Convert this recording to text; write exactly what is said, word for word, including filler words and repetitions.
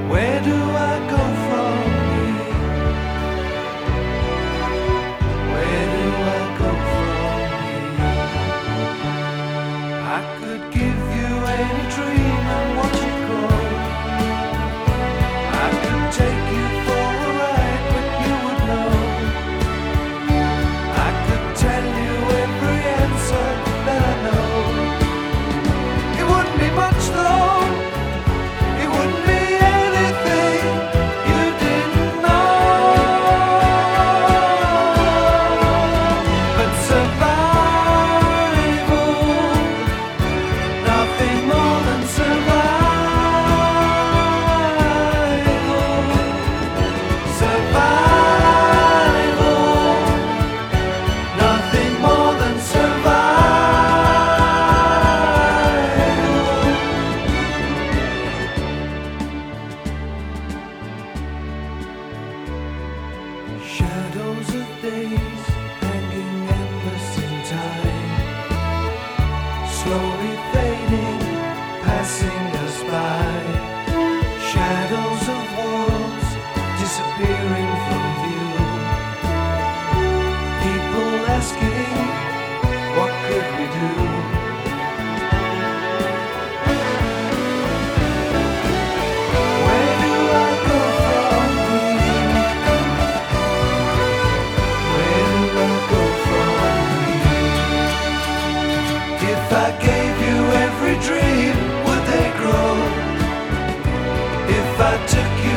Where do I go from here? Where do I go from here? I could give you any dream and watch it grow. I could take you for a ride, but you would know. I could tell you every answer that I know. It wouldn't be much though. It wouldn't be anything you didn't know. But survival, nothing more than survival. Survival, nothing more than survival. Shadows of days hanging endless in time, slowly fading, passing us by. Shadows of worlds disappearing from view. People asking, what could we do? Where do I go from here? Where do I go from here? If I gave you every dream, would they grow? If I took you